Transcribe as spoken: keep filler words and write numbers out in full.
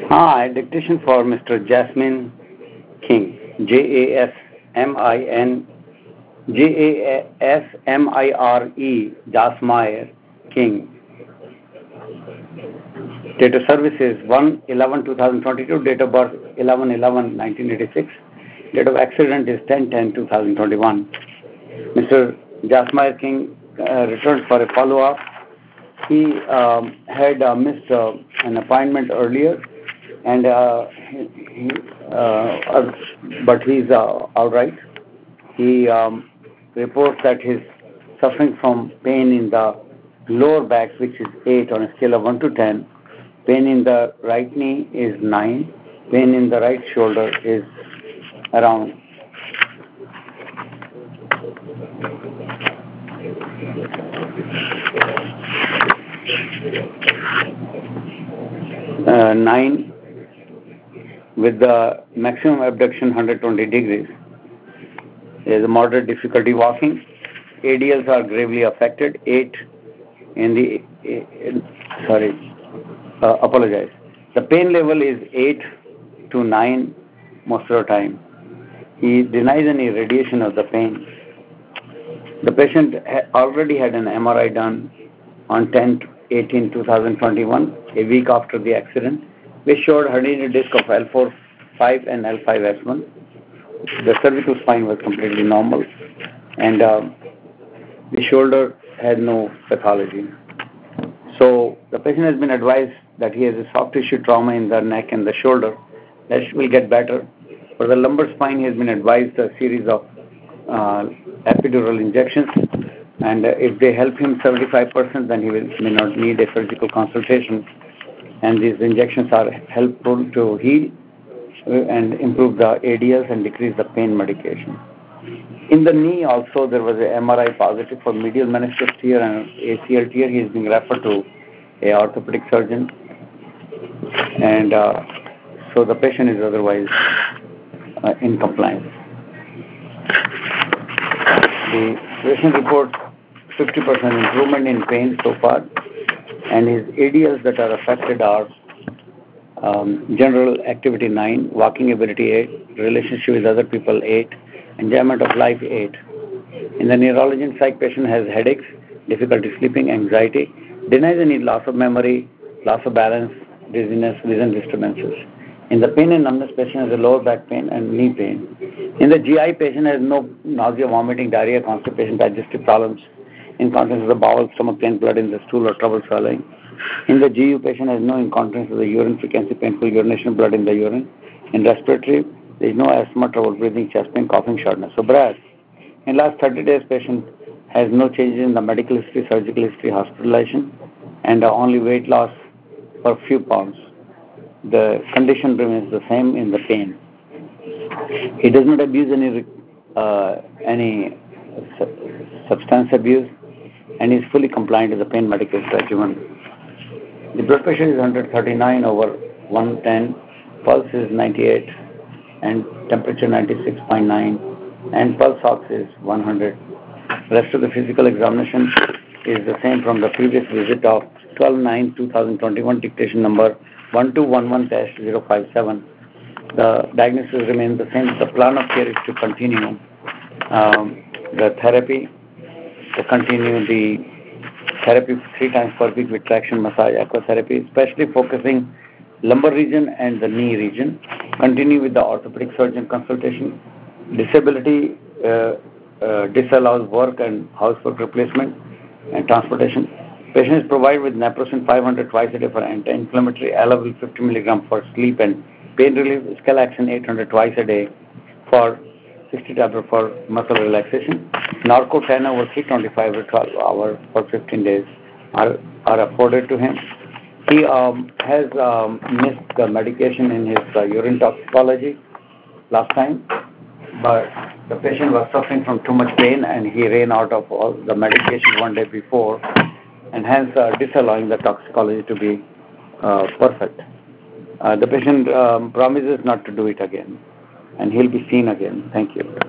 Hi, dictation for Mister Jasmine King. J A S M I N J A S M I R E Jasmine King. Date of service is one eleven two thousand twenty-two. Date of birth eleven eleven nineteen eighty-six. Date of accident is ten ten two thousand twenty-one. Mister Jasmine King uh, returned for a follow-up. He um, had uh, missed uh, an appointment earlier, and uh, he, he, uh, uh, but he's uh, all right. He um, reports that he's suffering from pain in the lower back, which is eight on a scale of one to ten. Pain in the right knee is nine. Pain in the right shoulder is around uh, nine, with the maximum abduction one hundred twenty degrees. There is a moderate difficulty walking. A D Ls are gravely affected. eight in the, uh, sorry, uh, apologize. The pain level is eight to nine most of the time. He denies any radiation of the pain. The patient ha already had an M R I done on tenth eighteenth two thousand twenty-one, a week after the accident, which showed herniated disc of L four five and L five S one. The cervical spine was completely normal, and uh, the shoulder had no pathology. So the patient has been advised that he has a soft tissue trauma in the neck and the shoulder. That will get better. For the lumbar spine, he has been advised a series of uh, epidural injections, and uh, if they help him seventy-five percent, then he will, may not need a surgical consultation. And these injections are helpful to heal and improve the A D Ls and decrease the pain medication. In the knee also, there was a M R I positive for medial meniscus tear and A C L tear. He is being referred to a orthopedic surgeon, and uh, so the patient is otherwise uh, in compliance. The patient reports fifty percent improvement in pain so far, and his A D Ls that are affected are um, general activity nine, walking ability eight, relationship with other people eight, enjoyment of life eight. In the neurology and psych, patient has headaches, difficulty sleeping, anxiety, denies any loss of memory, loss of balance, dizziness, vision disturbances. In the pain and numbness, patient has a lower back pain and knee pain. In the G I, patient has no nausea, vomiting, diarrhea, constipation, digestive problems, incontinence of the bowel, stomach pain, blood in the stool, or trouble swallowing. In the G U, patient has no incontinence of the urine, frequency, painful urination, blood in the urine. In respiratory, there is no asthma, trouble breathing, chest pain, coughing, shortness of breath. In last thirty days, patient has no changes in the medical history, surgical history, hospitalization, and uh, only weight loss for a few pounds. The condition remains the same in the pain. He does not abuse any uh, any su substance abuse, and is fully compliant with the pain medical regimen. The blood pressure is one hundred thirty-nine over one ten, pulse is ninety-eight, and temperature ninety-six point nine, and pulse ox is one hundred. Rest of the physical examination is the same from the previous visit of twelve nine two thousand twenty-one, dictation number one two one one dash zero five seven. The diagnosis remains the same. The plan of care is to continue um, the therapy, to continue the therapy three times per week with traction, massage, aquatherapy, especially focusing lumbar region and the knee region. Continue with the orthopedic surgeon consultation. Disability uh, uh, disallows work and housework replacement and transportation. Patient is provided with naproxen five hundred twice a day for anti-inflammatory, Elavil fifty milligram for sleep and pain relief, Scalaxin eight hundred twice a day for sixty tablets for muscle relaxation. Narco ten over three twenty-five or twelve hours for fifteen days are, are afforded to him. He um, has um, missed the medication in his uh, urine toxicology last time, but the patient was suffering from too much pain and he ran out of all the medication one day before, and hence uh, disallowing the toxicology to be uh, perfect. Uh, the patient um, promises not to do it again, and he'll be seen again. Thank you.